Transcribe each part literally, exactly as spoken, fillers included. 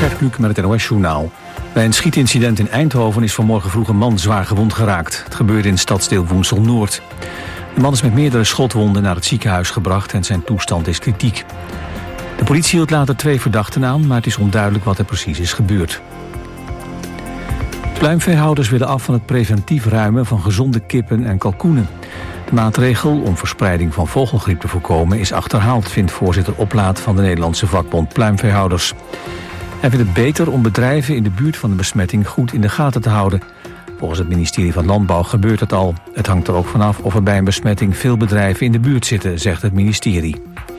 Gert Kluk met het N O S-journaal. Bij een schietincident in Eindhoven is vanmorgen vroeg een man zwaar gewond geraakt. Het gebeurde in stadsdeel Woensel-Noord. De man is met meerdere schotwonden naar het ziekenhuis gebracht en zijn toestand is kritiek. De politie hield later twee verdachten aan, maar het is onduidelijk wat er precies is gebeurd. Pluimveehouders willen af van het preventief ruimen van gezonde kippen en kalkoenen. De maatregel om verspreiding van vogelgriep te voorkomen is achterhaald, vindt voorzitter Oplaat van de Nederlandse vakbond Pluimveehouders. Hij vindt het beter om bedrijven in de buurt van de besmetting goed in de gaten te houden. Volgens het ministerie van Landbouw gebeurt het al. Het hangt er ook vanaf of er bij een besmetting veel bedrijven in de buurt zitten, zegt het ministerie.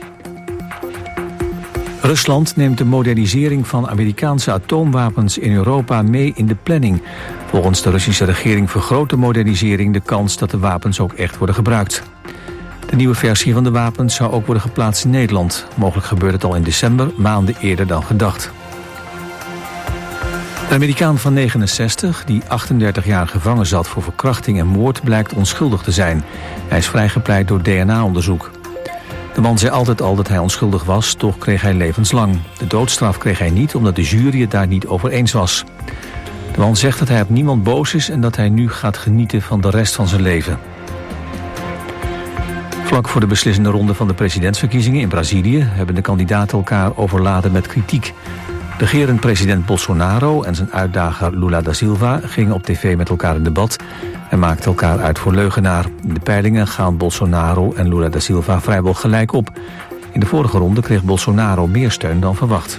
Rusland neemt de modernisering van Amerikaanse atoomwapens in Europa mee in de planning. Volgens de Russische regering vergroot de modernisering de kans dat de wapens ook echt worden gebruikt. De nieuwe versie van de wapens zou ook worden geplaatst in Nederland. Mogelijk gebeurt het al in december, maanden eerder dan gedacht. De Amerikaan van negenenzestig, die achtendertig jaar gevangen zat voor verkrachting en moord, blijkt onschuldig te zijn. Hij is vrijgepleit door D N A-onderzoek. De man zei altijd al dat hij onschuldig was, toch kreeg hij levenslang. De doodstraf kreeg hij niet, omdat de jury het daar niet over eens was. De man zegt dat hij op niemand boos is en dat hij nu gaat genieten van de rest van zijn leven. Vlak voor de beslissende ronde van de presidentsverkiezingen in Brazilië hebben de kandidaten elkaar overladen met kritiek. Regerend president Bolsonaro en zijn uitdager Lula da Silva gingen op tv met elkaar in debat en maakten elkaar uit voor leugenaar. In de peilingen gaan Bolsonaro en Lula da Silva vrijwel gelijk op. In de vorige ronde kreeg Bolsonaro meer steun dan verwacht.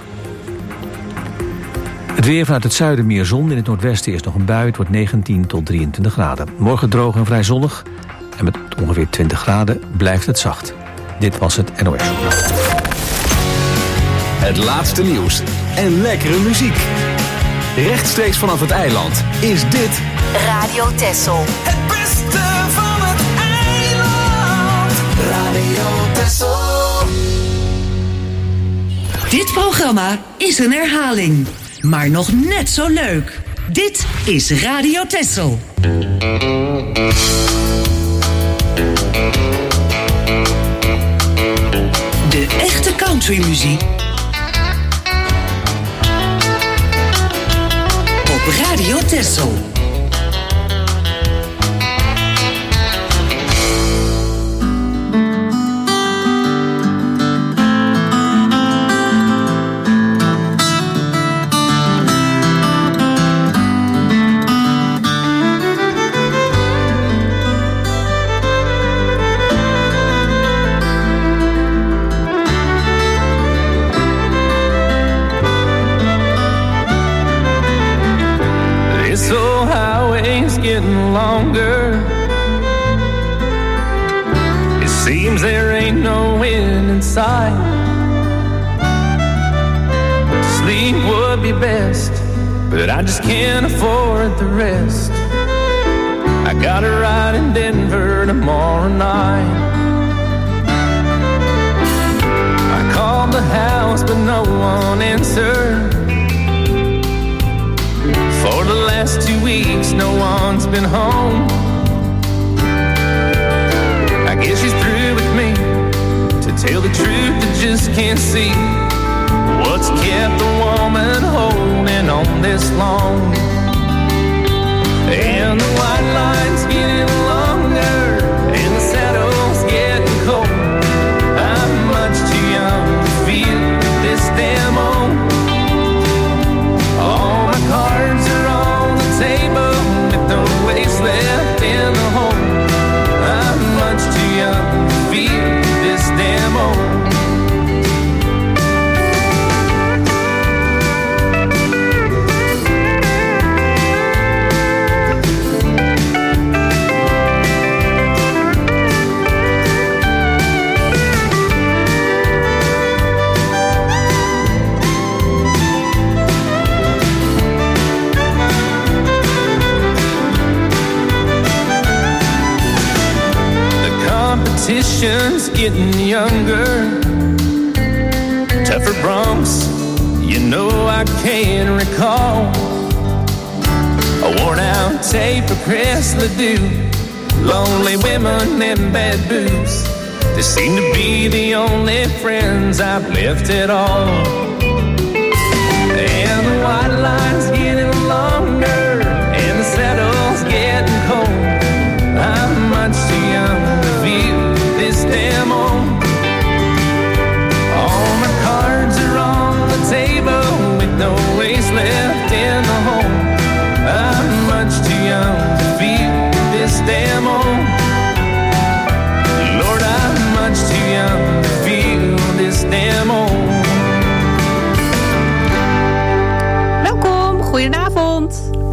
Het weer vanuit het zuiden meer zon, in het noordwesten is nog een bui. Het wordt negentien tot drieëntwintig graden. Morgen droog en vrij zonnig en met ongeveer twintig graden blijft het zacht. Dit was het N O S. Het laatste nieuws en lekkere muziek. Rechtstreeks vanaf het eiland is dit Radio Texel. Het beste van het eiland. Radio Texel. Dit programma is een herhaling, maar nog net zo leuk. Dit is Radio Texel. De echte countrymuziek op Radio Texel. Getting longer. It seems there ain't no end in sight. Sleep would be best, but I just can't afford the rest. I got a ride in Denver tomorrow night. I called the house, but no one answered. For the last two weeks, no one's been home. I guess she's through with me. To tell the truth, I just can't see what's kept the woman holding on this long. And the white line's getting longer, and the saddle's getting cold. I'm much too young to feel this damn old. All my cards are on the table with no waste left in the hole. I'm much too young to feel this damn old. Competition's getting younger, tougher broncs, you know I can't recall. A worn out tape of Chris Ledoux, lonely women and bad booze. They seem to be the only friends I've left at all. And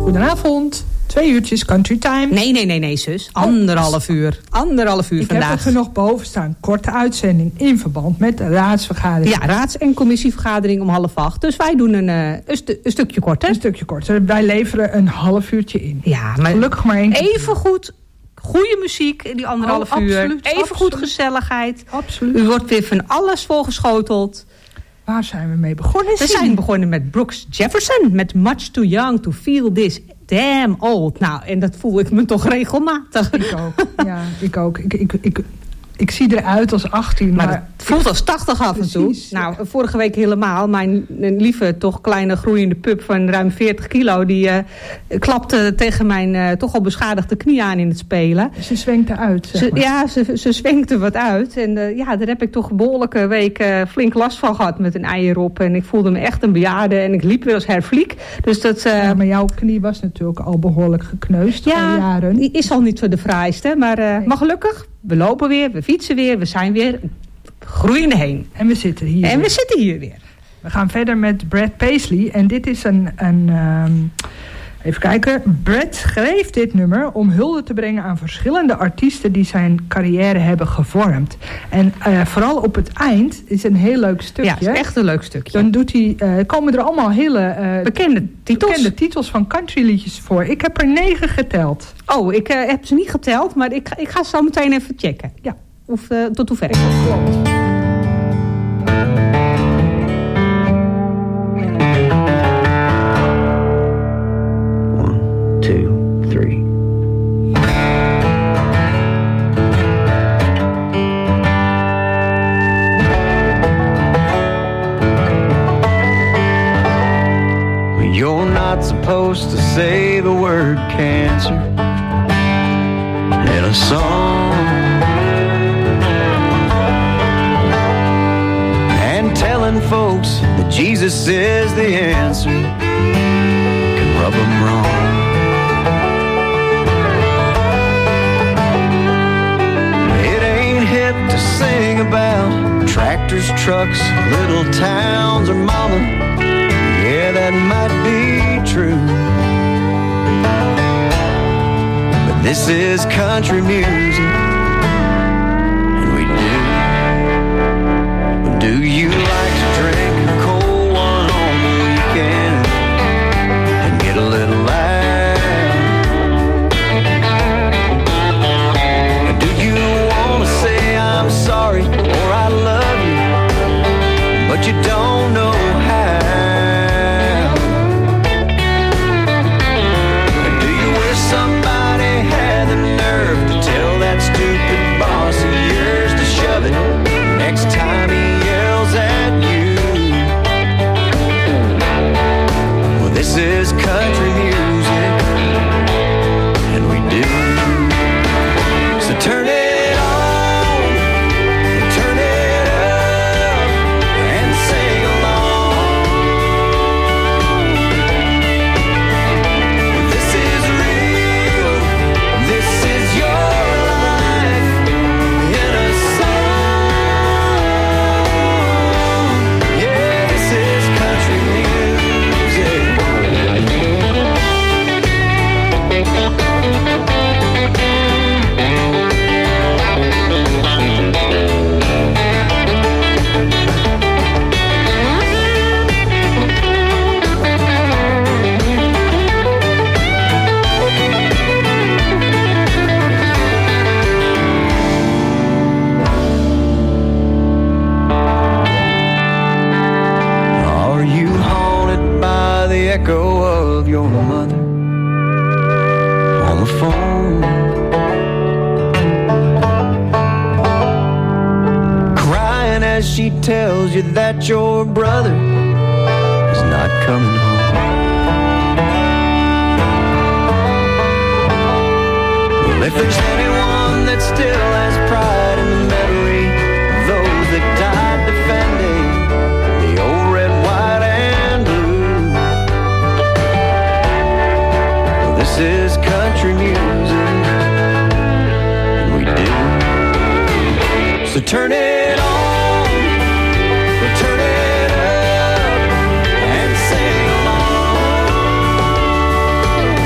Goedenavond. Twee uurtjes country time. Nee, nee, nee, nee, zus. Anderhalf uur. Anderhalf uur ik vandaag. Ik heb het er nog boven staan. Korte uitzending in verband met de raadsvergadering. Ja, raads- en commissievergadering om half acht. Dus wij doen een, uh, een, stu- een stukje korter. Een stukje korter. Wij leveren een half uurtje in. Ja, maar gelukkig maar één keer. Even goed. Goede muziek in die anderhalf oh, uur. Absoluut, Even absoluut. goed gezelligheid. Absoluut. U wordt weer van alles volgeschoteld. Waar zijn we mee begonnen? We zijn begonnen met Brooks Jefferson. Met Much Too Young to Feel This Damn Old. Nou, en dat voel ik me toch regelmatig. Ik ook. Ja, ik ook. Ik, ik, ik, ik zie eruit als achttien. Maar, maar het voelt als tachtig af en toe. Precies, nou, ja. Vorige week helemaal. Mijn lieve, toch kleine groeiende pup van ruim veertig kilo... die uh, klapte tegen mijn uh, toch al beschadigde knie aan in het spelen. Ze zwenkte uit, zeg ze, maar. Ja, ze, ze zwenkte wat uit. En uh, ja, daar heb ik toch een behoorlijke week uh, flink last van gehad met een eier op. En ik voelde me echt een bejaarde en ik liep weer als herfliek. Dus dat, uh, ja, maar jouw knie was natuurlijk al behoorlijk gekneusd ja, al jaren. Die is al niet zo de fraaiste. Maar, uh, nee. maar gelukkig, we lopen weer, we fietsen weer, we zijn weer groeiende heen. En we zitten hier. En we zitten hier weer. We gaan verder met Brad Paisley. En dit is een... een um, even kijken. Brad schreef dit nummer om hulde te brengen aan verschillende artiesten die zijn carrière hebben gevormd. En uh, vooral op het eind is een heel leuk stukje. Ja, is echt een leuk stukje. Dan doet hij, uh, komen er allemaal hele uh, bekende titels. bekende titels van countryliedjes voor. Ik heb er negen geteld. Oh, ik uh, heb ze niet geteld, maar ik, ik ga ze zo meteen even checken. Ja. Of uh, tot hoe ver ik kom. Klopt. You're not supposed to say the word cancer in a song, and telling folks that Jesus is the answer can rub them wrong. It ain't hip to sing about tractors, trucks, little towns, or mama. Yeah, that might be true, but this is country music, and we do. Do you like to drink a cold one on the weekend and get a little loud? Do you want to say I'm sorry or I love you, but you don't know how? Somebody had the nerve to tell that stupid boss of yours to shove it next time he yells at you. Well, this is country music, and we do. So turn it on, turn it up, and sing along. This is real. This is your life in a song. Yeah, this is country music. Are you haunted by the echo of your mother on the phone? Crying as she tells you that your brother is not coming home. Well, if there's anyone that still has pride in the memory of those that died defending the old red, white, and blue, well, this is country music, and we do. So turn it on, turn it up, and sing along.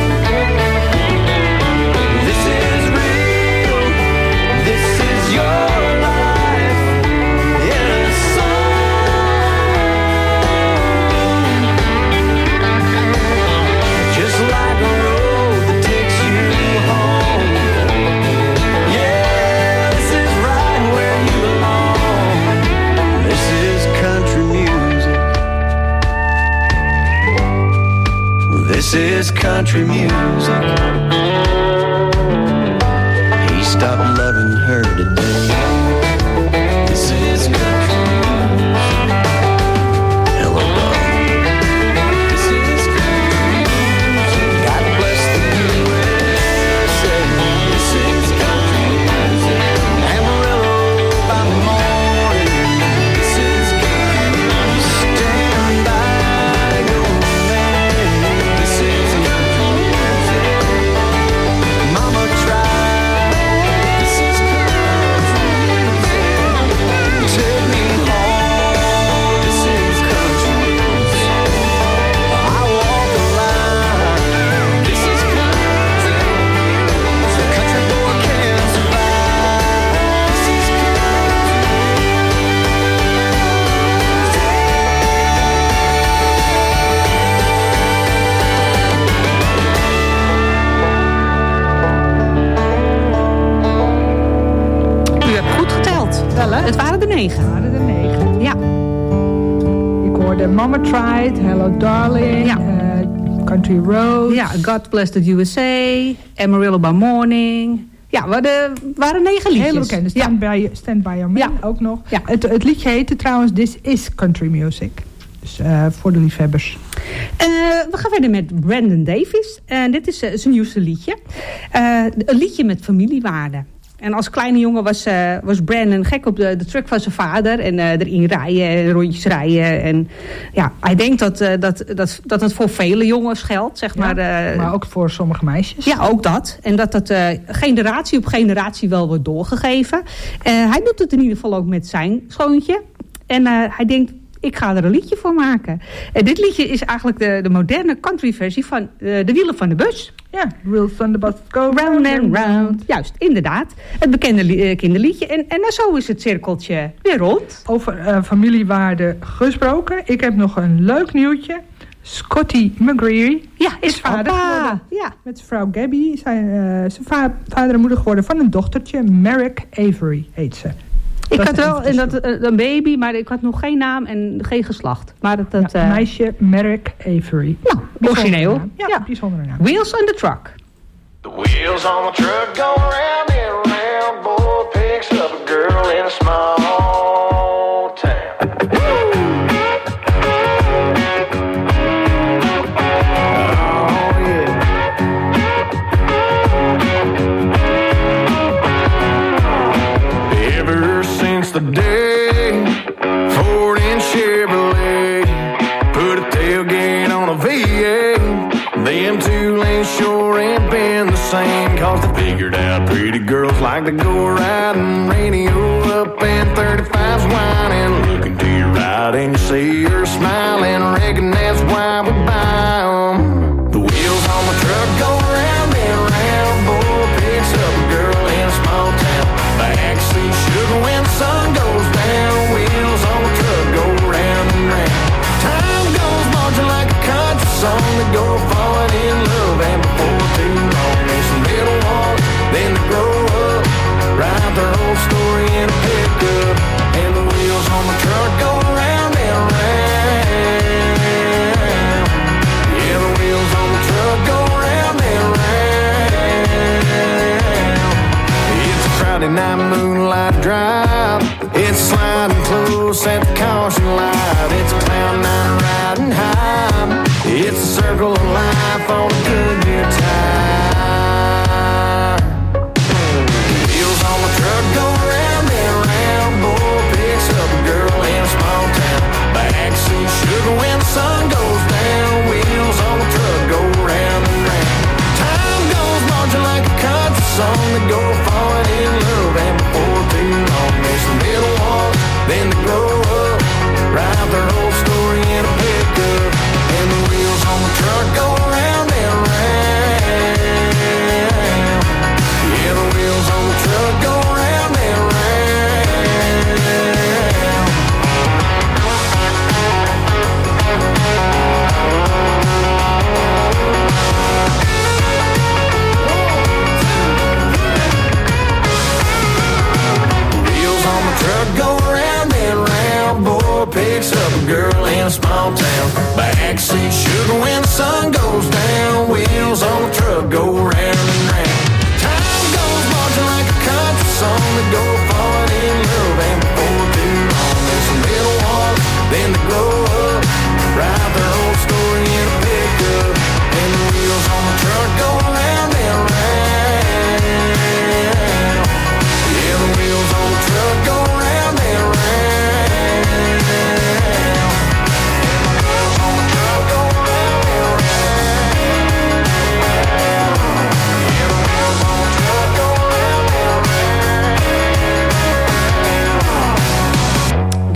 This is country music. He stopped loving her today. This is country music. Hello, darling. This is country music. God bless the U S A. This is country music. Amarillo by morning. This is country music. Stand by your man. This is country music. Mama tried. This is country music. Take me home. This is country music. I walk the line. This is country music. Country boy can't survive. This is U hebt goed geteld. Wel, hè? Het waren er negen. Er waren er negen. Ja. Ik hoorde Mama Tried, Hello Darling, Ja. eh, Country Roads. Ja, God Bless the U S A, Amarillo by Morning. Ja, we hadden- waren negen liedjes. Hele bekende. Ja. Stand, by, Stand By Your Man Ja. ook nog. Ja. Het, het liedje heette trouwens This Is Country Music. Dus eh, voor de liefhebbers. Eh, we gaan verder met Brandon Davis. En dit is eh, zijn nieuwste liedje. Eh, een liedje met familiewaarden. En als kleine jongen was, eh, was Brandon gek op de, de truck van zijn vader. En eh, erin rijden en rondjes rijden. En ja, hij denkt dat, eh, dat, dat, dat het voor vele jongens geldt, zeg Ja, maar. eh, maar ook voor sommige meisjes. Ja, ook dat. En dat dat eh, generatie op generatie wel wordt doorgegeven. Eh, hij doet het in ieder geval ook met zijn schoontje. En eh, hij denkt, ik ga er een liedje voor maken. En dit liedje is eigenlijk de, de moderne country versie van eh, De Wielen van de Bus. Ja, Wheels on the Bus go Round and round. Juist, inderdaad. Het bekende li- eh, kinderliedje. En, en zo is het cirkeltje weer rond. Over eh, familiewaarden gesproken. Ik heb nog een leuk nieuwtje. Scotty McGreery Ja, is, is vader papa. geworden. Ja. Met zijn vrouw Gabby. Zijn, uh, zijn va vader en moeder geworden van een dochtertje. Merrick Avery heet ze. Ik Dat had is wel even dat, eh, een baby, maar ik had nog geen naam en geen geslacht. Maar dat, dat, Ja, eh, meisje Merrick Avery. nou, Bijzondere origineel. naam. Ja, Ja. bijzondere naam. Wheels on the truck. The wheels on the truck go round and round. Boy picks up a girl in a small town. Oh yeah. Ever since the day Ford and Chevrolet put a tailgate on a V eight, them two lanes sure ain't been the same. Cause they figured out pretty girls like to go riding, radio up and thirty-fives whining. Looking to your right and you see her smiling. Reckon that's why we buy 'em. The wheels on the truck go round and round. Boy picks up a girl in a small town. Backseat sugar when the sun goes down. Wheels on the truck go round and round. Time goes marching like a country song. They go falling in love, and before too long there's some little ones, then they grow up, write their whole story in a pickup. And the wheels on the truck go round and round. Yeah, the wheels on the truck go round and round. It's a Friday night moonlight drive. It's sliding close at the caution light. It's a cloud nine riding high. It's a circle of life on a good year time. Wheels on the truck go round and round. Boy picks up a girl in a small town. Backseat sugar when the sun goes down. Wheels on the truck go round and round. Time goes marching like a country song. They go falling in love, and before too long there's some little ones, then they grow up, write their whole story in a pickup. And the wheels on the truck go round and round. Yeah, the wheels on the truck go round and round. Wheels on the truck go round and round. Boy picks up a girl in a small town. Backseat sugar when the sun goes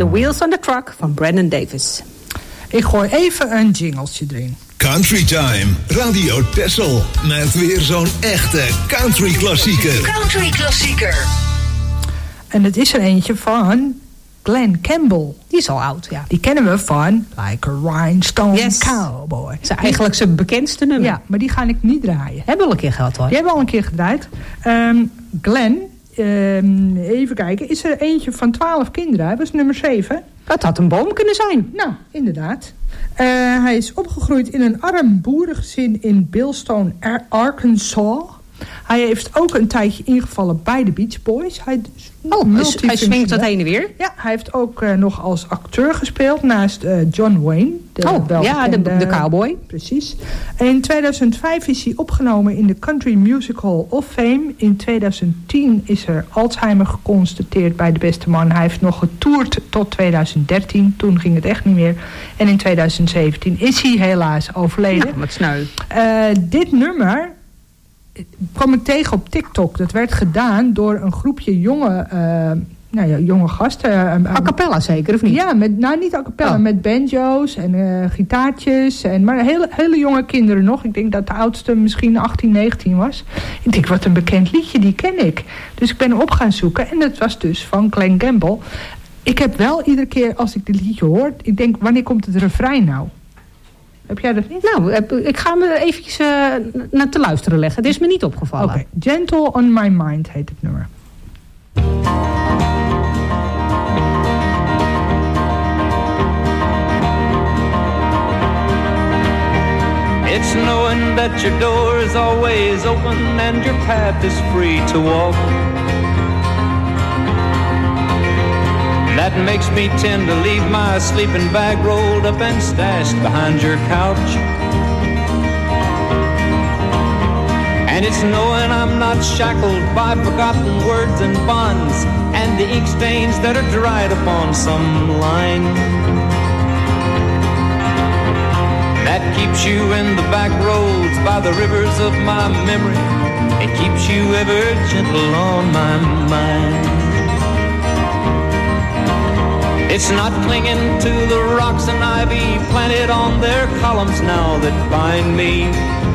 The Wheels on the Truck van Brandon Davis. Ik gooi even een jingletje erin. Country Time, Radio Texel. Met weer zo'n echte country klassieker. Country klassieker. En het is er eentje van Glen Campbell. Die is al oud, ja. Die kennen we van Like a Rhinestone Yes. Cowboy. Dat is eigenlijk zijn bekendste nummer. Ja, maar die ga ik niet draaien. Hebben we al een keer gehad hoor. Die hebben we al een keer gedraaid. Um, Glen, um, even kijken, is er eentje van twaalf kinderen. Hij was nummer zeven. Dat had een boom kunnen zijn. Nou, inderdaad. Uh, hij is opgegroeid in een arm boerengezin in Billstone, Arkansas. Hij heeft ook een tijdje ingevallen bij de Beach Boys. Hij, oh, hij swingt dat heen en weer? Ja, hij heeft ook uh, nog als acteur gespeeld naast uh, John Wayne. De oh, ja, de, de cowboy. Precies. En in tweeduizend vijf is hij opgenomen in de Country Music Hall of Fame. In tweeduizend tien is er Alzheimer geconstateerd bij de beste man. Hij heeft nog getoerd tot tweeduizend dertien. Toen ging het echt niet meer. En in tweeduizend zeventien is hij helaas overleden. Ja, wat sneu. Uh, dit nummer kwam ik tegen op TikTok. Dat werd gedaan door een groepje jonge, uh, nou ja, jonge gasten. Uh, a cappella zeker, of niet? Ja, met, nou niet a cappella, oh. met banjo's en uh, gitaartjes. En, maar hele, hele jonge kinderen nog. Ik denk dat de oudste misschien achttien, negentien was. Ik denk, wat een bekend liedje, die ken ik. Dus ik ben hem op gaan zoeken. En dat was dus van Glen Campbell. Ik heb wel iedere keer als ik dit liedje hoor, ik denk, wanneer komt het refrein nou? Heb jij dat niet? Nou, ik ga me eventjes uh, naar te luisteren leggen. Het is me niet opgevallen. Oké, okay. Gentle on My Mind heet het nummer. It's knowing that your door is always open and your path is free to walk. That makes me tend to leave my sleeping bag rolled up and stashed behind your couch. And it's knowing I'm not shackled by forgotten words and bonds and the ink stains that are dried upon some line. That keeps you in the back roads by the rivers of my memory. It keeps you ever gentle on my mind. It's not clinging to the rocks and ivy planted on their columns now that bind me.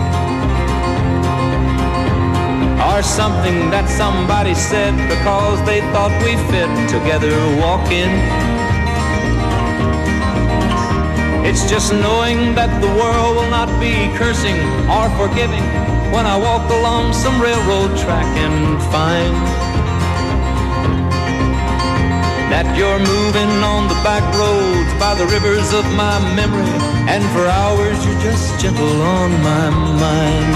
Or something that somebody said because they thought we fit together walking. It's just knowing that the world will not be cursing or forgiving when I walk along some railroad track and find that you're moving on the back roads by the rivers of my memory, and for hours you're just gentle on my mind.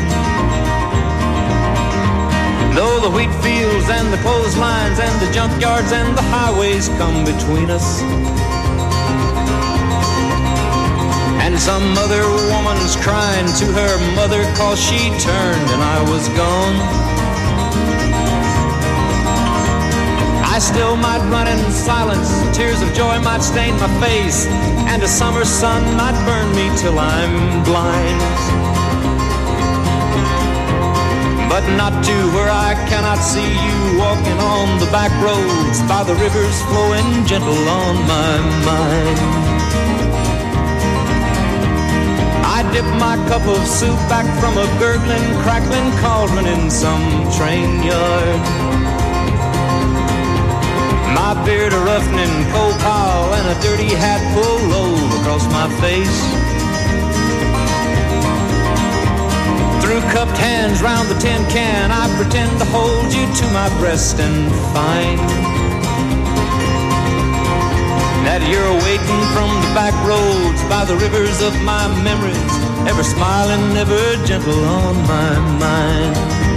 Though the wheat fields and the clotheslines and the junkyards and the highways come between us, and some other woman's crying to her mother 'cause she turned and I was gone, I still might run in silence, tears of joy might stain my face, and a summer sun might burn me till I'm blind. But not to where I cannot see you walking on the back roads by the rivers flowing gentle on my mind. I dip my cup of soup back from a gurgling, crackling cauldron in some train yard. My beard a roughening coal pile and a dirty hat pulled low across my face. Through cupped hands round the tin can, I pretend to hold you to my breast and find that you're waiting from the back roads by the rivers of my memories, ever smiling, ever gentle on my mind.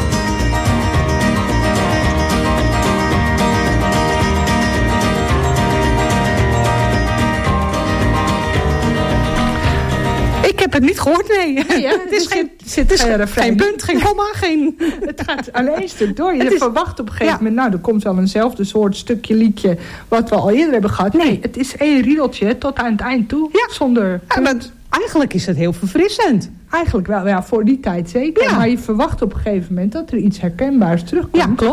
Ik heb het niet gehoord, nee. nee ja, het is geen, zit, het is geen, geen punt, geen komma, geen... Het gaat alleen stuk door. Je het is, verwacht op een gegeven ja. moment... nou, er komt wel eenzelfde soort stukje liedje... wat we al eerder hebben gehad. Nee, het is één riedeltje tot aan het eind toe. Ja. Zonder... Ja, maar eigenlijk is het heel verfrissend. Eigenlijk wel, ja, voor die tijd zeker. Ja. Maar je verwacht op een gegeven moment... dat er iets herkenbaars terugkomt. Ja, klopt.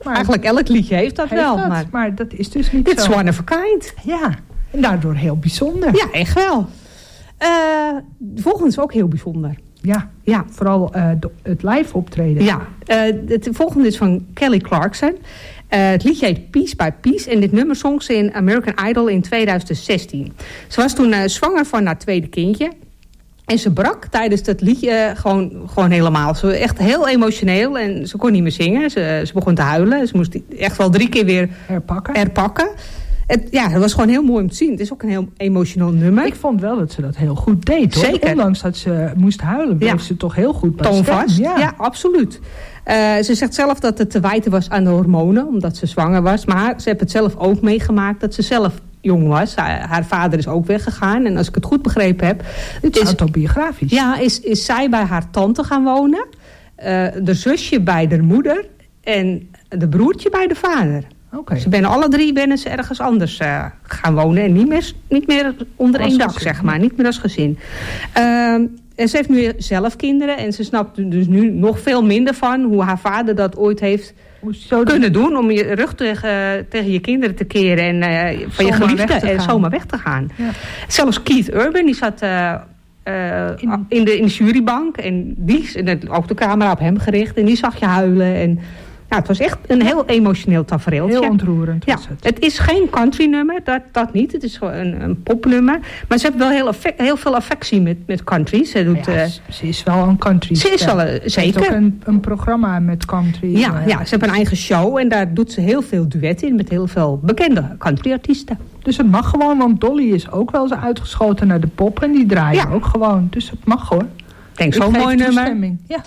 Maar eigenlijk elk liedje heeft dat heeft wel. dat, maar, maar dat is dus niet dit zo. is one of a kind. Ja, en daardoor heel bijzonder. Ja, echt wel. Uh, de volgende is ook heel bijzonder. Ja, ja. vooral uh, de, het live optreden. Ja, uh, het volgende is van Kelly Clarkson. Uh, het liedje heet Piece by Piece. En dit nummer zong ze in American Idol in tweeduizend zestien. Ze was toen uh, zwanger van haar tweede kindje. En ze brak tijdens dat liedje uh, gewoon, gewoon helemaal. Ze was echt heel emotioneel. En ze kon niet meer zingen. Ze, ze begon te huilen. Ze moest echt wel drie keer weer herpakken. herpakken. Het, ja, het was gewoon heel mooi om te zien. Het is ook een heel emotioneel nummer. Ik vond wel dat ze dat heel goed deed, hoor. Zeker. Ondanks dat ze moest huilen, bleef ja. ze toch heel goed bij toonvast. Ja. ja, absoluut. Uh, ze zegt zelf dat het te wijten was aan de hormonen, omdat ze zwanger was. Maar ze heeft het zelf ook meegemaakt dat ze zelf jong was. Haar, haar vader is ook weggegaan. En als ik het goed begrepen heb... Het is autobiografisch. Ja, is, is zij bij haar tante gaan wonen. Uh, de zusje bij de moeder. En de broertje bij de vader. Okay. Ze zijn alle drie binnen ze ergens anders uh, gaan wonen. En niet meer, niet meer onder als één dak, gezin, zeg maar. Niet meer als gezin. Uh, en ze heeft nu zelf kinderen. En ze snapt dus nu nog veel minder van hoe haar vader dat ooit heeft Zo kunnen doen. Om je rug tegen, tegen je kinderen te keren. En uh, van je geliefde en zomaar weg te gaan. Ja. Zelfs Keith Urban, die zat... Uh, Uh, in, in, de, in de jurybank. En die is ook de camera op hem gericht. En die zag je huilen. En nou, het was echt een heel emotioneel tafereeltje. Heel ontroerend was ja, het. Het is geen country nummer, dat, dat niet. Het is gewoon een, een popnummer. Maar ze heeft wel heel, affect, heel veel affectie met, met country. Ze, doet, ja, uh, ze is wel een country. Ze is wel, uh, zeker. Ze heeft ook een, een programma met country. Ja, uh, ja, ze heeft een eigen show. En daar doet ze heel veel duetten in met heel veel bekende countryartiesten. Dus het mag gewoon, want Dolly is ook wel eens uitgeschoten naar de pop. En die draaien ja. ook gewoon. Dus het mag hoor. Denk zo'n mooi nummer. Ja.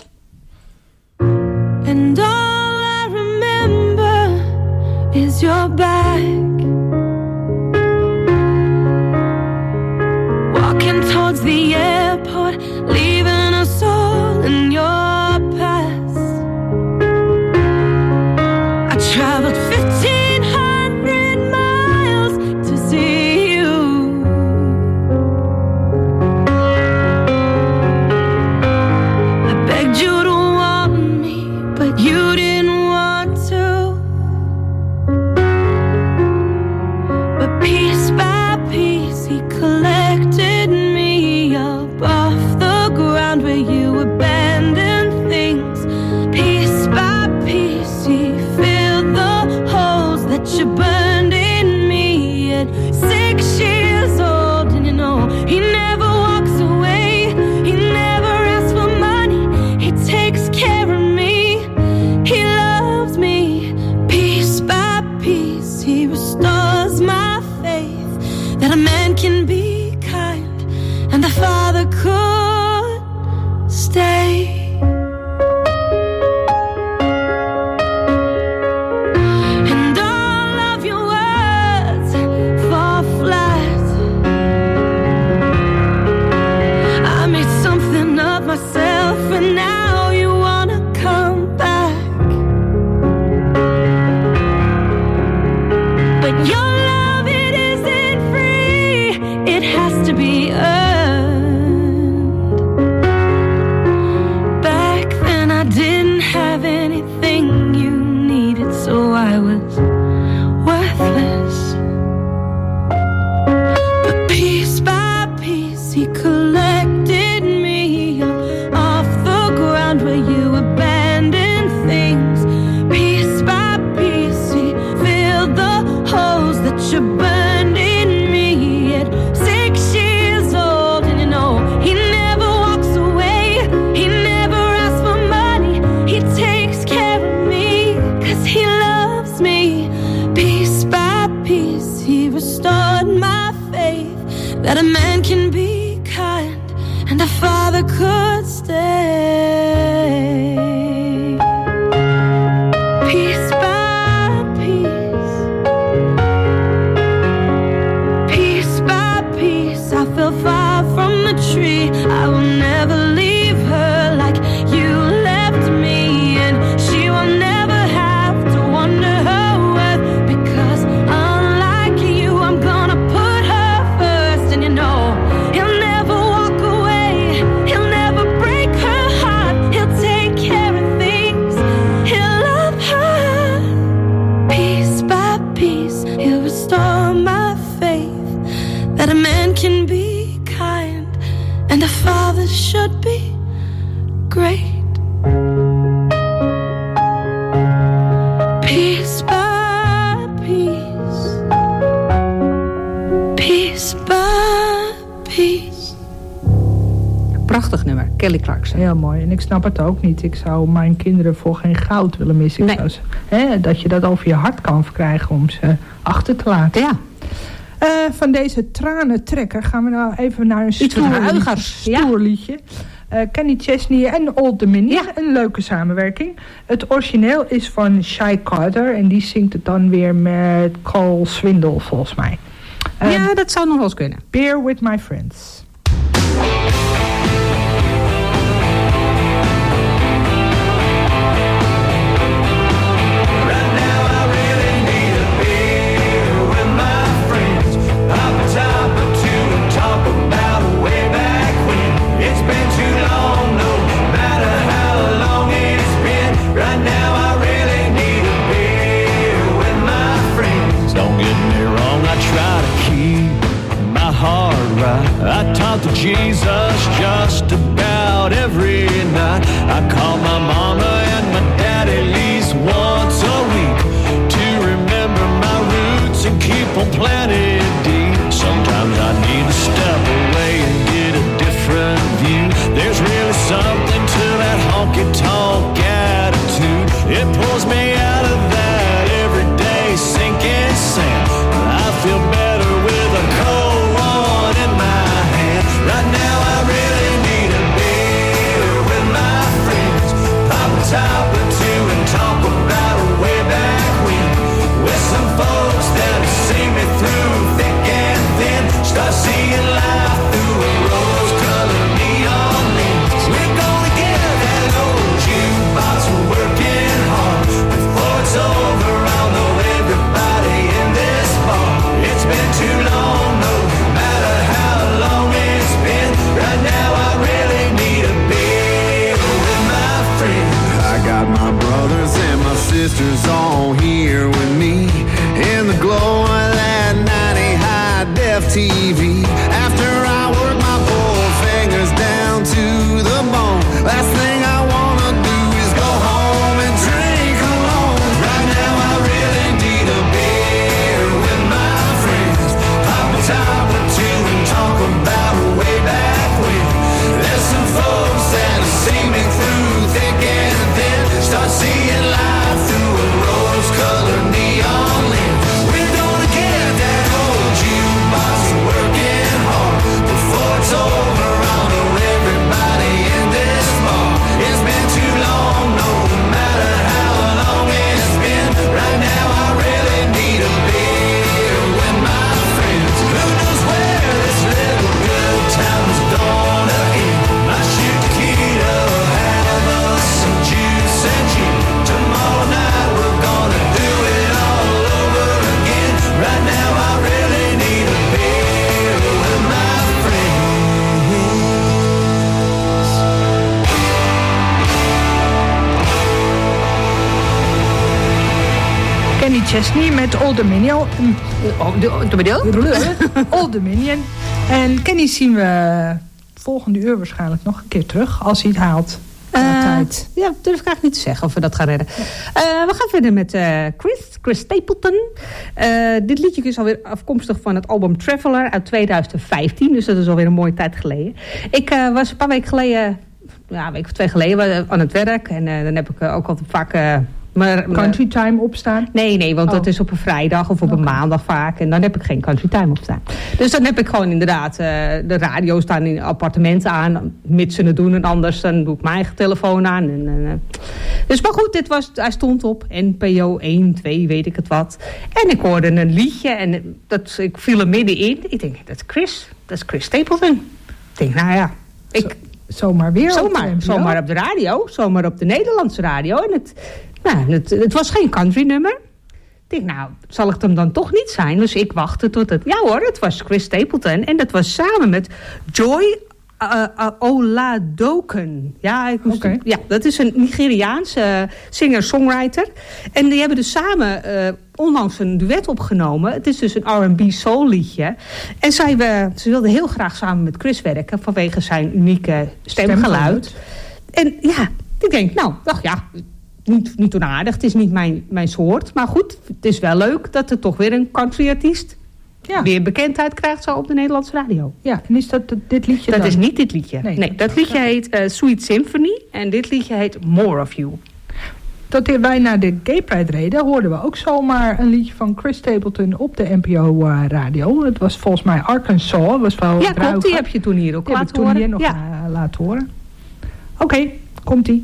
And all I remember is your back. Walking towards the airport, leaving us all in your past. I traveled fifteen hundred miles to see you. I begged you to want me, but you didn't want to. But piece by piece he collected me up off the ground where you abandoned things. Piece by piece he filled the holes that you burned in me at six years old. And you know he never walks away, he never asks for money, he takes care of me, he loves me. Piece by piece he restores my faith that a man can be kind and the father could stay. And all of your words fall flat. I made something of myself and now you wanna come back. But your love, it isn't free, it has to be earned. Back then I didn't have anything you needed, so I was worthless. But piece by piece he collected me up off the ground where you abandoned things. Piece by piece he filled the holes that you burned in me at six years old. And you know he never walks away, he never asks for money, he takes care of me, cause he loves me. Piece by piece he restored my faith that a man can be kind and a father could stay. Piece by piece, piece by piece I fell far from the tree. I will never leave her like you left me, and she will never have to wonder her worth, because unlike you I'm gonna put her first. And you know he'll never walk away, he'll never break her heart, he'll this should be great. Piece by piece, piece by piece. Prachtig nummer, Kelly Clarkson. Heel mooi. En ik snap het ook niet. Ik zou mijn kinderen voor geen goud willen missen. Nee. Zou, hè, dat je dat over je hart kan verkrijgen om ze achter te laten. Ja. Uh, van deze tranentrekker gaan we nou even naar een stoer, huigers, liedje, stoer liedje. Uh, Kenny Chesney en Old Dominion. Ja. Een leuke samenwerking. Het origineel is van Shy Carter. En die zingt het dan weer met Cole Swindle volgens mij. Uh, ja, dat zou nog wel eens kunnen. Beer with my friends. I talk to Jesus just about every night. I call my mama and my dad at least once a week to remember my roots and keep them planted deep. Sometimes I need to step away and get a different view. There's really something to that honky-tonk attitude. It pulls me out of that everyday sinking sand. I feel better with a cold one in my hand. Right now I really need a beer with my friends. Pop a top or two and talk about way back when. With some folks that'll see me through thick and thin. Start seeing life through a rose-colored neon lens. We're gonna get that old jukebox working hard. Before it's over I'll know everybody in this bar. It's been too long, no matter how long it's been. Right now I really need a beer with my friends. I got my brothers and my sisters all here with me in the glow of that ninety high-def T V. After I work my poor fingers down to the bone, last thing I wanna do is go home and drink alone. Right now I really need a beer with my friends. Pop a top or two and talk about way back when. There's some folks that'll see me through thick and thin. Start seeing life through a rose-colored neon lens. We're gonna get that old jukebox working hard. Before it's over I'll know everybody in this bar. It's been too long, no matter how long it's been. Right now I really need a beer with my friends. Who knows where this little good time is gonna end? I shoot the key to have us some juice and gin. Tomorrow night we're gonna do it all over again. Right now I really need a beer with my friends. Kenny Chesney met Old Dominion. Old Dominion? Old Dominion. En Kenny zien we volgende uur waarschijnlijk nog een keer terug. Als hij het haalt. Uh, tijd. Ja, dat durf ik eigenlijk niet te zeggen of we dat gaan redden. Uh, we gaan verder met uh, Chris, Chris Stapleton. Uh, dit liedje is alweer afkomstig van het album Traveler uit tweeduizend vijftien. Dus dat is alweer een mooie tijd geleden. Ik uh, was een paar weken geleden, ja, een week of twee geleden, aan het werk. En uh, dan heb ik uh, ook altijd vaak... Uh, Maar, country time opstaan? Nee, nee, want oh. dat is op een vrijdag of op okay. een maandag vaak. En dan heb ik geen country time opstaan. Dus dan heb ik gewoon inderdaad uh, de radio staan in appartementen aan. Mits ze het doen en anders dan doe ik mijn eigen telefoon aan. En, uh, dus maar goed, dit was, hij stond op N P O één, twee, weet ik het wat. En ik hoorde een liedje en dat, ik viel er middenin. Ik denk, dat is Chris, dat is Chris Stapleton. Ik denk, nou ja, ik... Zo, zomaar weer zomaar, op zomaar op de radio, zomaar op de Nederlandse radio. En het... Nou, het, het was geen country nummer. Ik denk, nou, zal het hem dan toch niet zijn? Dus ik wachtte tot het... Ja hoor, het was Chris Stapleton. En dat was samen met Joy uh, uh, Oladoken. Ja, ik moest Okay. ja, dat is een Nigeriaanse uh, singer-songwriter. En die hebben dus samen uh, onlangs een duet opgenomen. Het is dus een R en B soul liedje. En zij, uh, ze wilde heel graag samen met Chris werken vanwege zijn unieke stemgeluid. Stemgeluid. En ja, ik denk, nou, dacht ja, niet, niet onaardig. Het is niet mijn, mijn soort. Maar goed, het is wel leuk dat er toch weer een countryartiest Ja. weer bekendheid krijgt zo op de Nederlandse radio. Ja, en is dat dit liedje Dat dan? is niet dit liedje. Nee, Nee, dat- dat liedje heet uh, Sweet Symphony. En dit liedje heet More of You. Dat wij naar de Gay Pride reden, hoorden we ook zomaar een liedje van Chris Stapleton op de N P O uh, radio. Het was volgens mij Arkansas. Het was wel Ja, klopt. Die druiger. heb je toen hier ook Die heb ik laten toen horen. hier nog Ja. uh, laten horen. Oké, okay, komt-ie.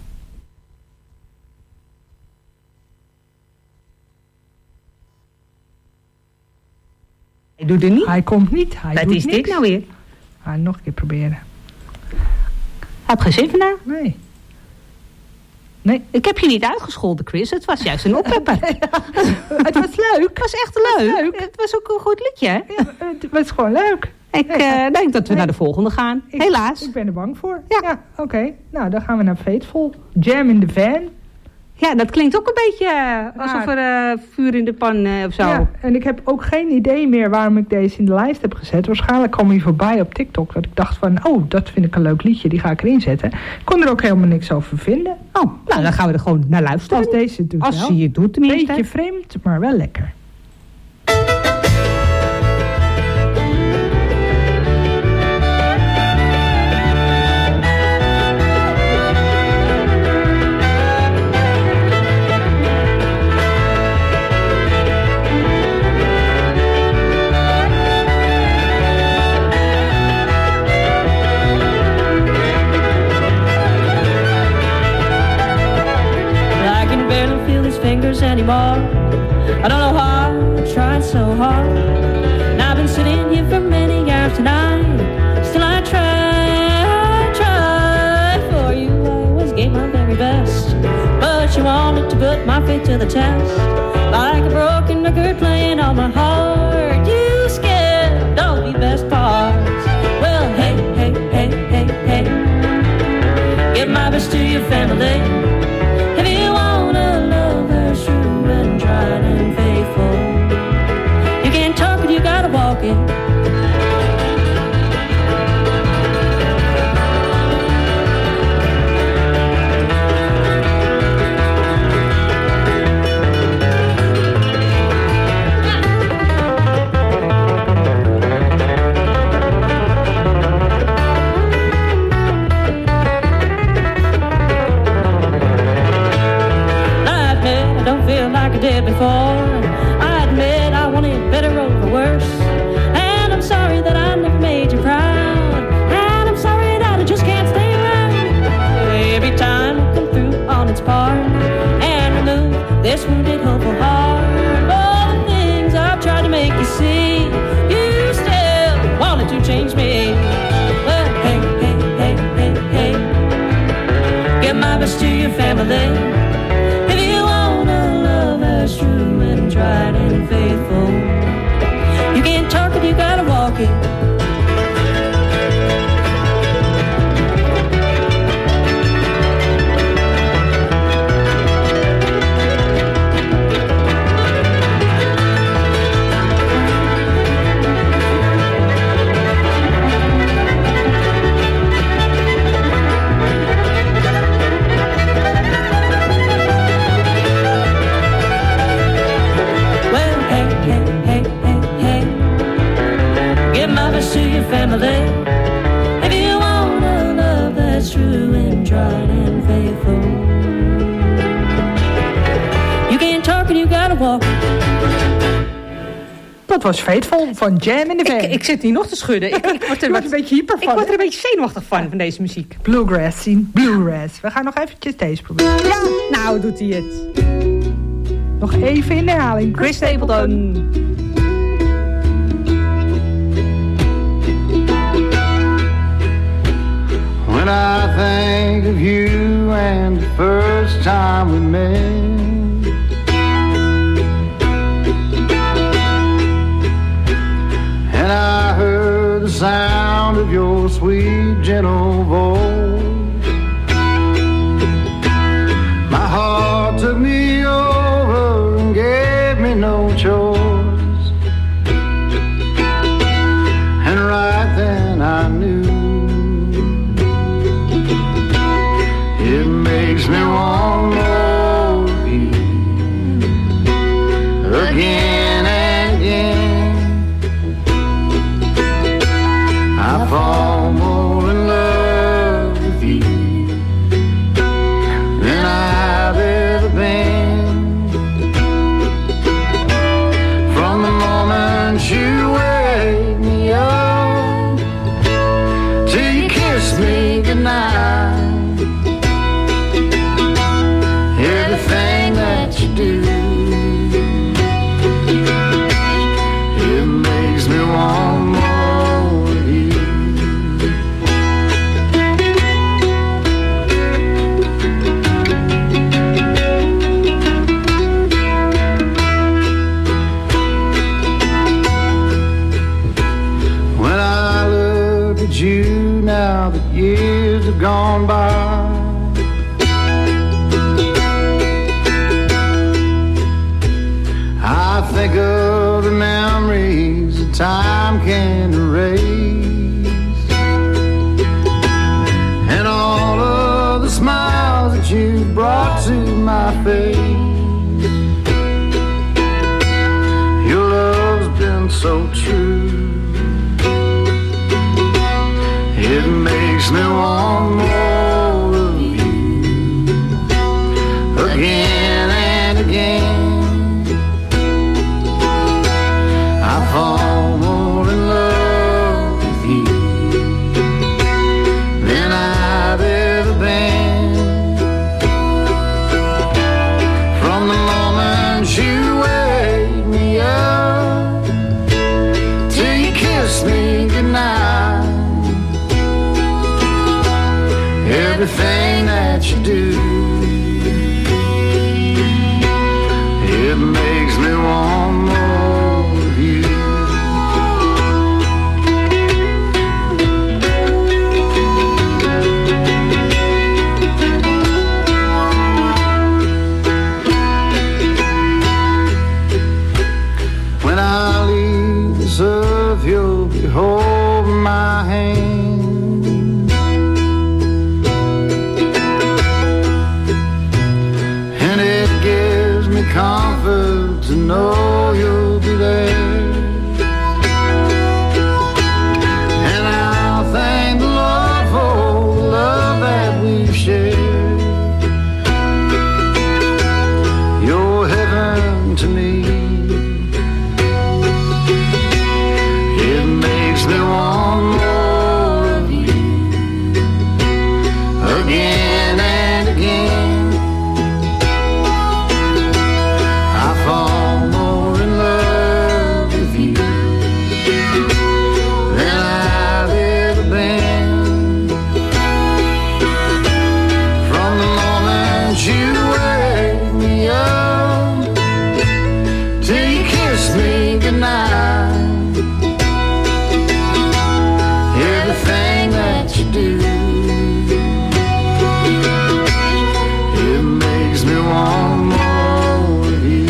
Hij doet er niet. Hij komt niet. Hij Wat doet is niks. dit nou weer? Ah, nog een keer proberen. Heb je geen zin vandaag? Nee. Nee. Ik heb je niet uitgescholden, Chris. Het was juist een oppepper. Het was leuk. Het was echt leuk. leuk. Het was ook een goed liedje, hè? Ja, het was gewoon leuk. Ik uh, denk dat we Nee. naar de volgende gaan. Ik- Helaas. Ik ben er bang voor. Ja. Ja, oké. Okay. Nou, dan gaan we naar Faithful. Jam in the Van. Ja, dat klinkt ook een beetje uh, alsof er uh, vuur in de pan uh, of zo. Ja, en ik heb ook geen idee meer waarom ik deze in de lijst heb gezet. Waarschijnlijk kwam hij voorbij op TikTok. Dat ik dacht van, oh, dat vind ik een leuk liedje. Die ga ik erin zetten. Ik kon er ook helemaal niks over vinden. Oh, nou, dan gaan we er gewoon naar luisteren. Als deze het doet Als wel. hij het doet tenminste. Beetje vreemd, maar wel lekker. I can barely feel his fingers anymore. I don't know how, I tried so hard. And I've been sitting here for many hours tonight. Still I try, try for you. I always gave my very best. But you wanted to put my faith to the test. Like a broken record playing on my heart. You skipped all the best parts. Well, hey, hey, hey, hey, hey. Give my best to your family. If you wanna love her true and tried and faithful, you can't talk it, you gotta walk it. I admit I don't feel like I did before. I admit I wanted better over worse. And I'm sorry that I never made you proud. And I'm sorry that I just can't stay around. Every time I come through on its part and remove this wounded, hopeful heart. All the things I've tried to make you see, you still wanted to change me. Well, hey, hey, hey, hey, hey. Give my best to your family. If you wanna love that's true and tried and faithful, you can't talk it, you gotta walk it. Well, hey, hey, hey, hey, hey. Give my best to your family. If you wanna love that's true and tried and faithful, you can't talk it, you gotta walk it. Dat was Faithful van Jam in the Van. Ik, ik zit hier nog te schudden. Ik, ik word er Je wat, wordt een beetje hyper ik van. word er hè? een beetje zenuwachtig van, van deze muziek. Bluegrass zien. Bluegrass. We gaan nog eventjes deze proberen. Ja, nou doet hij het. Nog even in de herhaling. Chris Stapleton. When I think of you and the first time we met, and I heard the sound of your sweet goodnight. Everything that you do, it makes me want more of you. When I look at you now that years have gone by, I think of the memories that time can erase, and all of the smiles that you brought to my face. Your love's been so true, it makes me want more of you again and again. I fall more in love with you than I've ever been. From the moment you wake me up till you kiss me goodnight, everything that you do, it makes me want more of you. When I leave this earth, you'll be holding my hand, and it gives me comfort to know you'll be there. And I'll thank the Lord for the love that we've shared. You're heaven to me, it makes me want more of you again and again. I fall more in love with you than I've ever been. From the moment you wake me up till you kiss me goodnight, everything that you do, it makes me want more of you.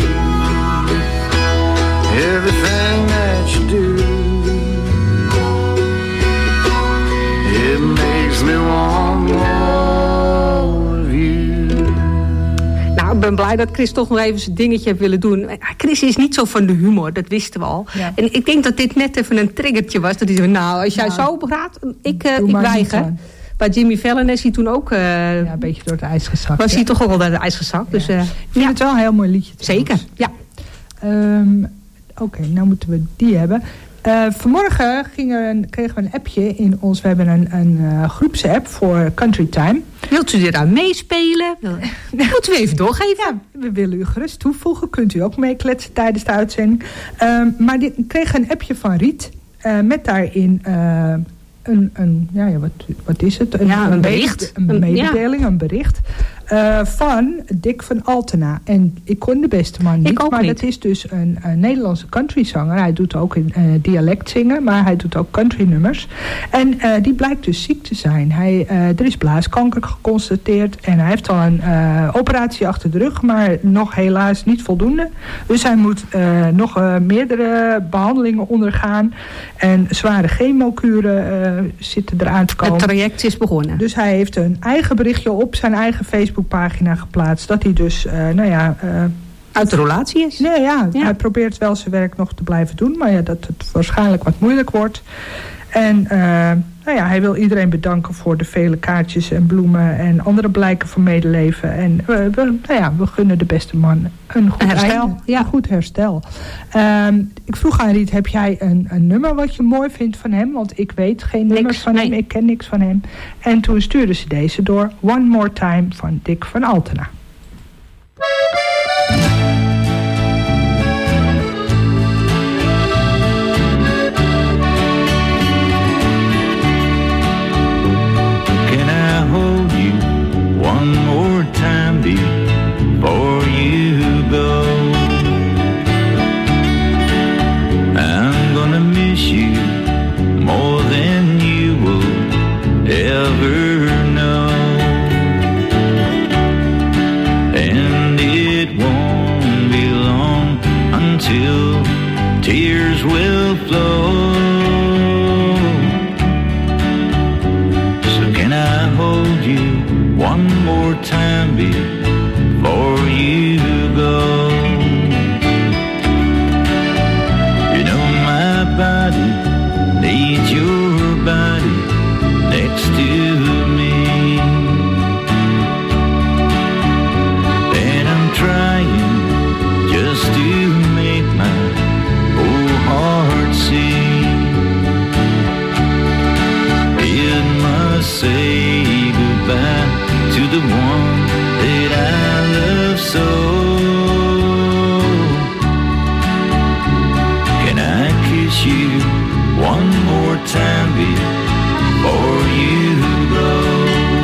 Everything that you do, it makes me want more of you. Nou, ik ben blij dat Chris toch nog even zijn dingetje heeft willen doen. Chris is niet zo van de humor, dat wisten we al. Ja. En ik denk dat dit net even een triggertje was. Dat hij zei, nou, als jij Ja. zo praat, ik, uh, Doe ik maar niet weiger. aan. Bij Jimmy Fallon is hij toen ook... Uh, Ja, een beetje door het ijs gezakt. was ja. hij toch ook wel door het ijs gezakt. Dus, uh, Ik vind ja, het wel een heel mooi liedje. zeker. Ja. Um, Oké, okay, nou moeten we die hebben. Uh, vanmorgen ging er een, kregen we een appje in ons. We hebben een, een uh, groepsapp voor Country Time. Wilt u er aan meespelen? Moeten we even doorgeven? Ja, we willen u gerust toevoegen. Kunt u ook meekletsen tijdens de uitzending. Um, maar dit, ik kreeg een appje van Riet. Uh, met daarin uh, een, een ja, ja, wat, wat is het? Een, Ja, een bericht. Een, een mededeling, ja. een bericht. Uh, van Dick van Altena. En ik kon de beste man niet. Ik ook maar niet. dat is dus een, een Nederlandse countryzanger. Hij doet ook in uh, dialect zingen. Maar hij doet ook country nummers. En uh, die blijkt dus ziek te zijn. Hij, uh, er is blaaskanker geconstateerd. En hij heeft al een uh, operatie achter de rug. Maar nog helaas niet voldoende. Dus hij moet uh, nog uh, meerdere behandelingen ondergaan. En zware chemokuren uh, zitten eraan te komen. Het traject is begonnen. Dus hij heeft een eigen berichtje op zijn eigen Facebookpagina geplaatst. Dat hij dus, uh, nou ja... Uh, uit de relatie is. Nee, ja, ja, hij probeert wel zijn werk nog te blijven doen. Maar ja, dat het waarschijnlijk wat moeilijk wordt. En uh, nou ja, hij wil iedereen bedanken voor de vele kaartjes en bloemen en andere blijken van medeleven. En we, we, nou ja, we gunnen de beste man een goed herstel. einde, ja. een goed herstel. Um, ik vroeg aan Riet, heb jij een, een nummer wat je mooi vindt van hem? Want ik weet geen niks, nummers van nee. hem, ik ken niks van hem. En toen stuurde ze deze door, One More Time van Dick van Altena. One more time before you go. I'm gonna miss you more than you will ever know. And it won't be long until tears will flow. So can I hold you one more time before you go? You know my body needs your body next to me, and I'm trying just to make my whole heart see. It must say goodbye to the one that I love so. Can I kiss you one more time before you go?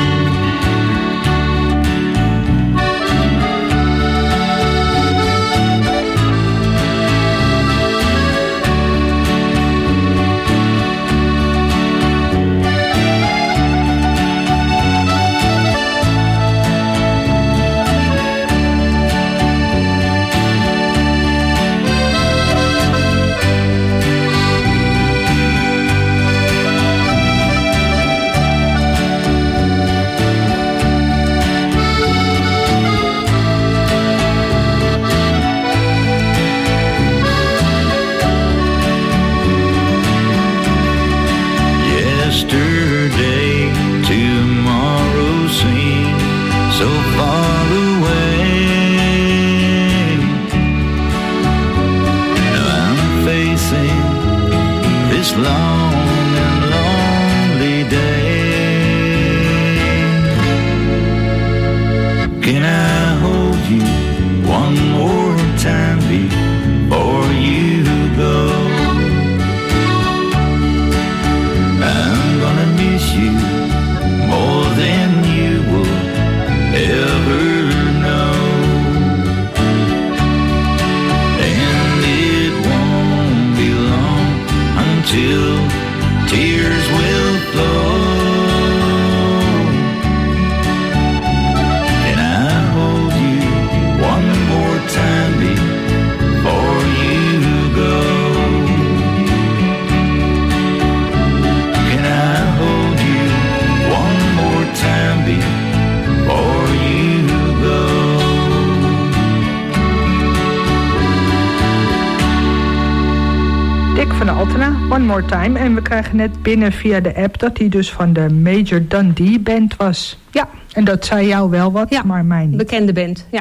One More Time. En we krijgen net binnen via de app dat hij dus van de Major Dundee Band was. Ja. En dat zei jou wel wat, ja, maar mij niet. Bekende band, ja.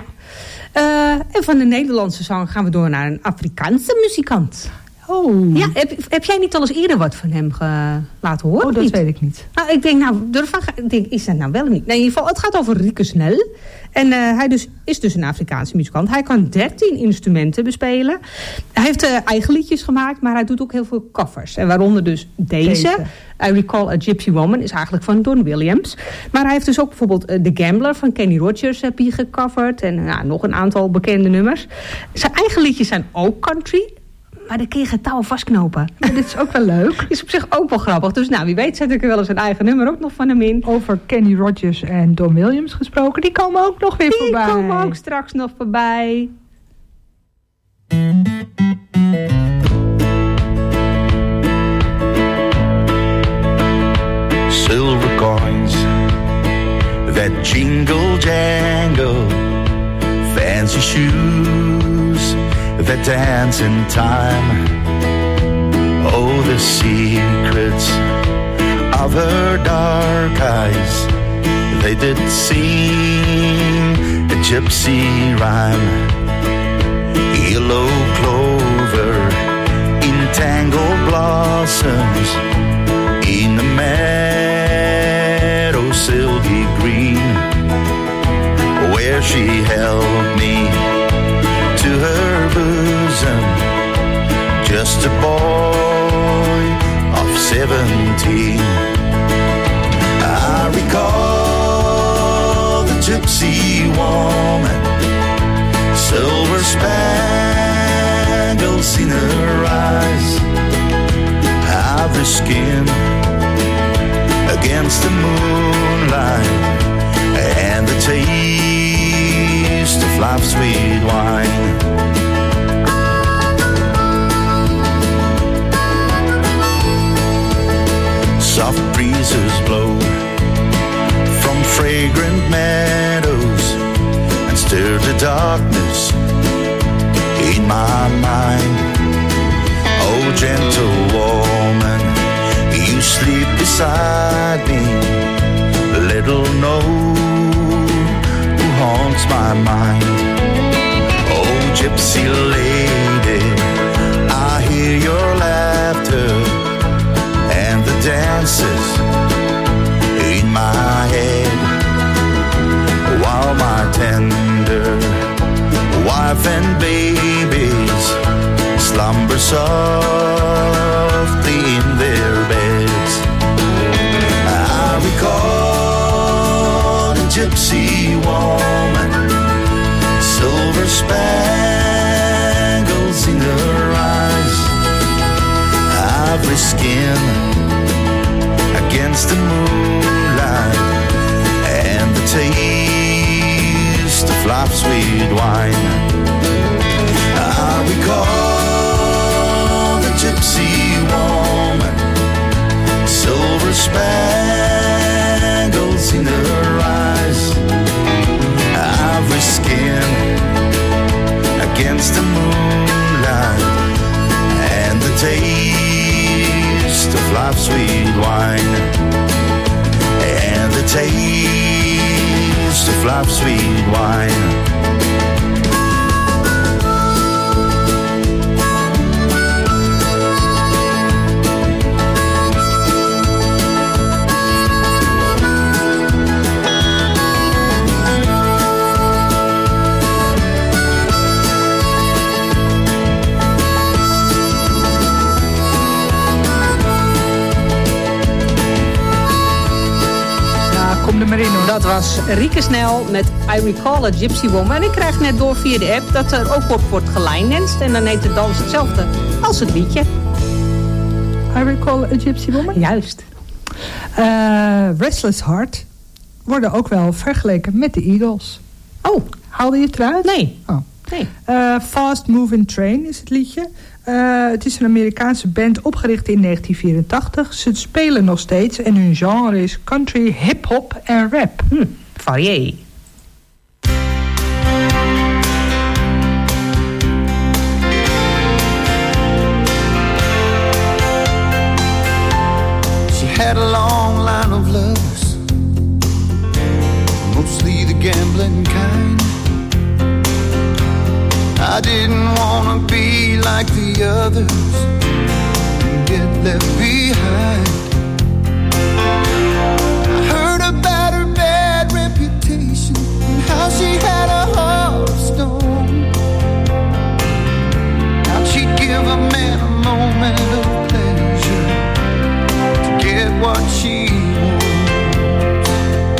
Uh, en van de Nederlandse zang gaan we door naar een Afrikaanse muzikant. Oh. Ja, heb, heb jij niet al eens eerder wat van hem ge, laten horen? Oh, dat niet? weet ik niet. Nou, ik denk, nou, durf, ik denk, is dat nou wel of niet? Nee, in ieder geval, het gaat over Rieke Snel. En uh, hij dus, is dus een Afrikaanse muzikant. Hij kan dertien instrumenten bespelen. Hij heeft uh, eigen liedjes gemaakt, maar hij doet ook heel veel covers. En waaronder dus deze. deze. I Recall a Gypsy Woman is eigenlijk van Don Williams. Maar hij heeft dus ook bijvoorbeeld uh, The Gambler van Kenny Rogers heb hij gecoverd. En uh, nog een aantal bekende nummers. Zijn eigen liedjes zijn ook country. Maar dan kun je geen touw vastknopen. Maar dit is ook wel leuk. Is op zich ook wel grappig. Dus nou, wie weet zet ik er wel eens een eigen nummer ook nog van hem in. Over Kenny Rogers en Don Williams gesproken. Die komen ook nog weer die voorbij. Die komen ook straks nog voorbij. Silver coins that jingle jangle, fancy shoes that dance in time. Oh, the secrets of her dark eyes, they did sing a gypsy rhyme. Yellow clover in tangled blossoms, in the meadow silky green, where she held me to her bosom, just a boy of seventeen. I recall the gypsy woman, silver spangles in her eyes, ivory skin against the moonlight, and the taste of life's sweet wine. Soft breezes blow from fragrant meadows and stir the darkness in my mind. Oh, gentle woman, you sleep beside me, little know who haunts my mind. Oh, gypsy lady, I hear your laughter and the dances in my head, while my tender wife and babies slumber softly in their beds. I recall a gypsy woman, silver spangles in her eyes, ivory skin against the moonlight, and the taste of life's sweet wine. I recall the gypsy woman, silver spangles in her eyes, ivory skin against the moonlight, and the taste of life's sweet wine, and the taste of life's sweet wine. Kom er maar in, hoor. Dat was Rieke Snel met I Recall a Gypsy Woman. En ik krijg net door via de app dat er ook op wordt gelijndanst. En dan heet de dans hetzelfde als het liedje. I Recall a Gypsy Woman? Juist. Uh, Restless Heart worden ook wel vergeleken met de Eagles. Oh. Haalde je het eruit? Nee. Oh. nee. Uh, Fast Moving Train is het liedje. Uh, het is een Amerikaanse band opgericht in negentien vierentachtig. Ze spelen nog steeds en hun genre is country, hip-hop en rap. Hm, varié. She had a long line of lovers, mostly the gambling kind. I didn't wanna be like the others and get left behind. I heard about her bad reputation and how she had a heart of stone. How she'd give a man a moment of pleasure to get what she wants.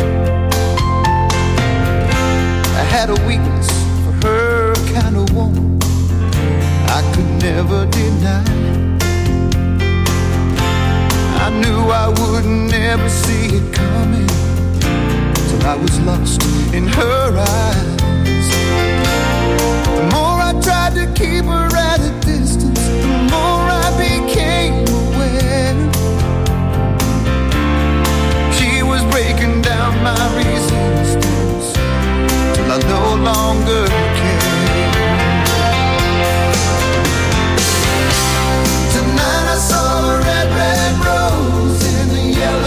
I had a weakness for her kind of woman I could never deny. I knew I would never see it coming till I was lost in her eyes. The more I tried to keep her at a distance, the more I became aware she was breaking down my resistance till I no longer cared. Tonight I saw a red, red rose in the yellow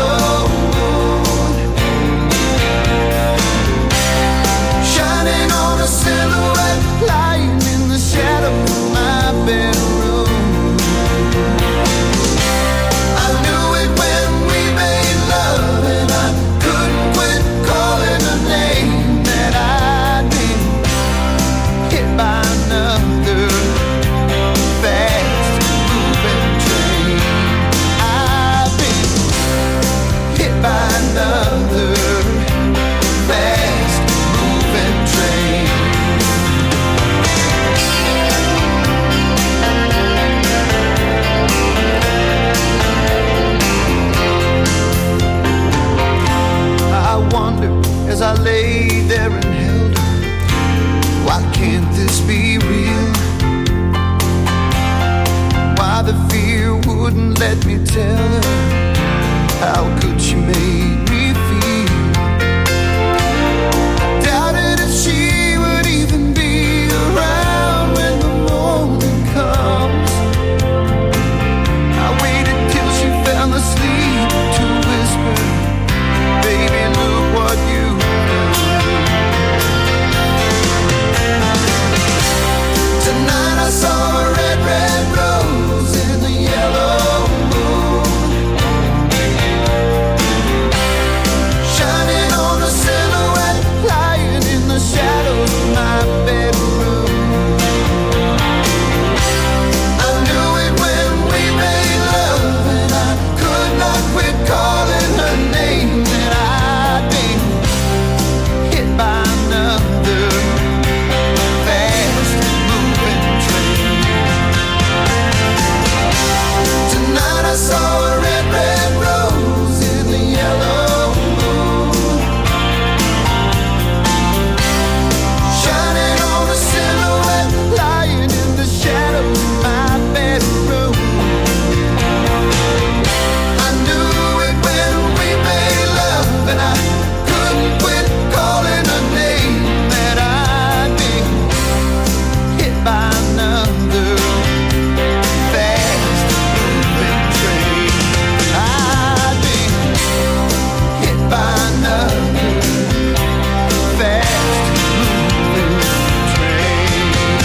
I lay there and held her. Why can't this be real? Why the fear wouldn't let me tell her how good she made me feel. Doubted if she would even be around when the moment comes. I waited till she fell asleep to whisper, baby, look what you've done. Tonight I saw a red, red rose in the yellow moon, shining on a silhouette lying in the shadows of my bedroom. I knew it when we made love, and I could not quit calling her name. That I'd be hit by another fast moving train. Tonight I saw a red, red rose in the yellow moon, shining on a silhouette lying in the shadows of my bedroom. I knew it when we made love, and I couldn't quit calling her name. That I'd be hit by another fast moving train. I'd be hit by another fast moving train.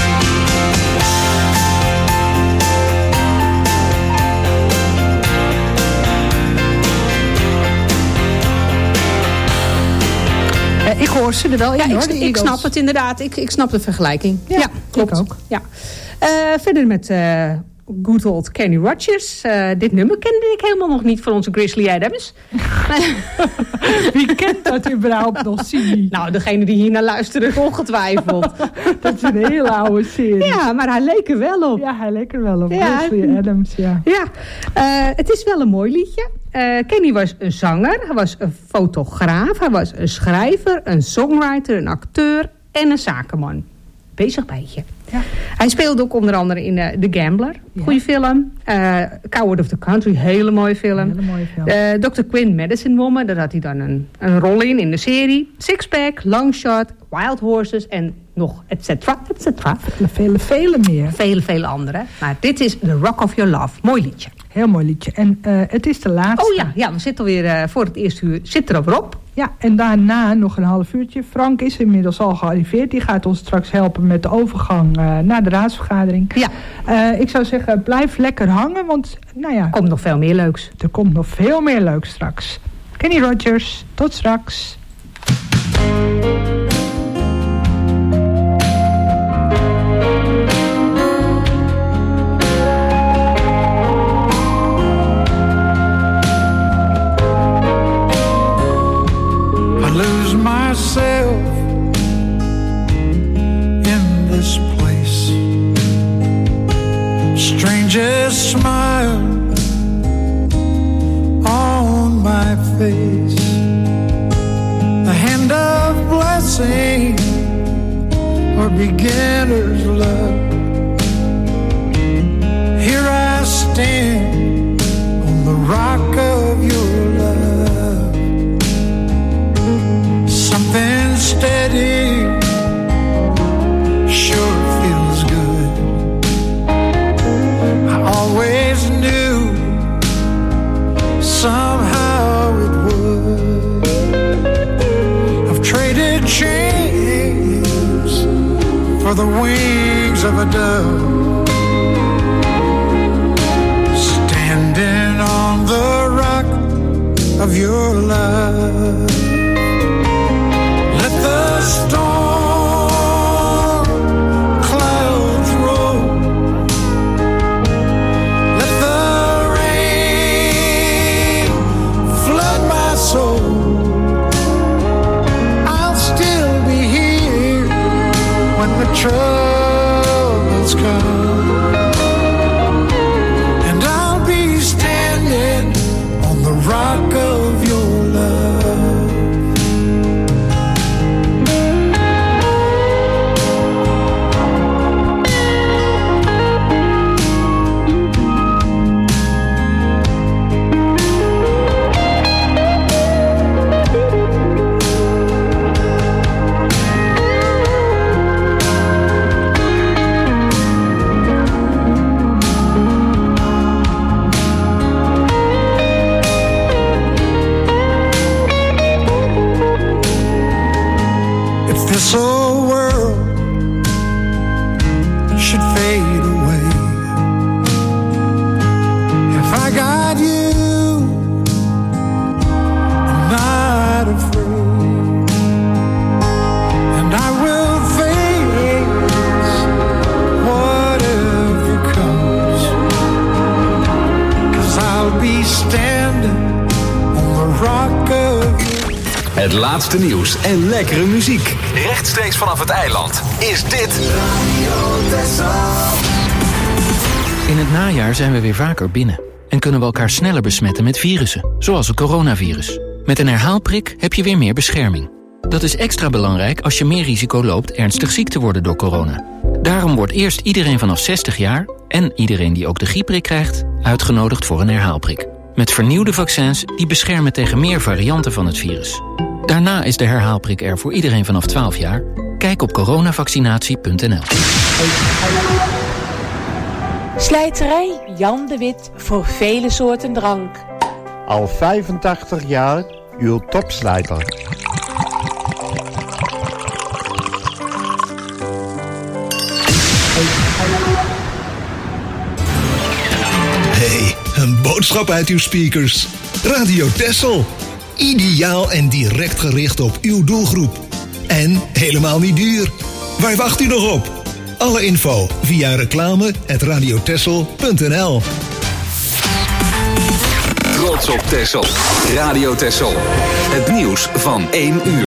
Eh, ik hoor ze er wel in, Ja, hoor, ik, de ik Eagles. snap het inderdaad. Ik, ik snap de vergelijking. Ja, klopt. ik ook. Ja. Eh, verder met eh, good old Kenny Rogers. Eh, dit nummer kende ik helemaal nog niet van onze Grizzly Adams. Wie kent dat überhaupt nog, Cindy? Nou, degene die hier naar luisteren, ongetwijfeld. Dat is een hele oude serie. Ja, maar hij leek er wel op. Ja, hij leek er wel op. Ja. Grizzly Adams, ja. Ja, eh, het is wel een mooi liedje. Eh, Kenny was een zanger, hij was een fotograaf, hij was een schrijver, een songwriter, een acteur en een zakenman. Bezig beetje. Ja. Hij speelde ook onder andere in uh, The Gambler, goede film. Uh, Coward of the Country, hele mooie film. Hele mooie film. Uh, dokter Quinn, Medicine Woman, daar had hij dan een, een rol in, in de serie. Sixpack, Longshot, Wild Horses en nog et cetera, et cetera. Vele, vele meer. Vele, vele andere. Maar dit is The Rock of Your Love. Mooi liedje. Heel mooi liedje. En uh, het is de laatste. Oh ja, ja we zitten alweer uh, voor het eerste uur. Zit er alweer op. Ja, en daarna nog een half uurtje. Frank is inmiddels al gearriveerd. Die gaat ons straks helpen met de overgang uh, naar de raadsvergadering. Ja. Uh, ik zou zeggen, blijf lekker hangen. Want, nou ja. Er komt nog veel meer leuks. Er komt nog veel meer leuks straks. Kenny Rogers, tot straks. Myself in this place, strangest smile on my face, the hand of blessing or beginner's luck. Here I stand on the rock of your love. Something steady sure feels good. I always knew somehow it would. I've traded chains for the wings of a dove, standing on the rock of your love. The storm clouds roll, let the rain flood my soul. I'll still be here when the troubles come, and I'll be standing on the rock of your love. laatste nieuws en lekkere muziek. Rechtstreeks vanaf het eiland is dit Radio Texel. In het najaar zijn we weer vaker binnen en kunnen we elkaar sneller besmetten met virussen, zoals het coronavirus. Met een herhaalprik heb je weer meer bescherming. Dat is extra belangrijk als je meer risico loopt ernstig ziek te worden door corona. Daarom wordt eerst iedereen vanaf zestig jaar en iedereen die ook de griepprik krijgt uitgenodigd voor een herhaalprik. Met vernieuwde vaccins die beschermen tegen meer varianten van het virus. Daarna is de herhaalprik er voor iedereen vanaf twaalf jaar. Kijk op coronavaccinatie punt n l. Slijterij Jan de Wit voor vele soorten drank. Al vijfentachtig jaar uw topslijter. Hey, een boodschap uit uw speakers. Radio Texel. Ideaal en direct gericht op uw doelgroep. En helemaal niet duur. Waar wacht u nog op? Alle info via reclame at radio texel punt n l. Trots op Texel. Radio Texel. Het nieuws van één uur.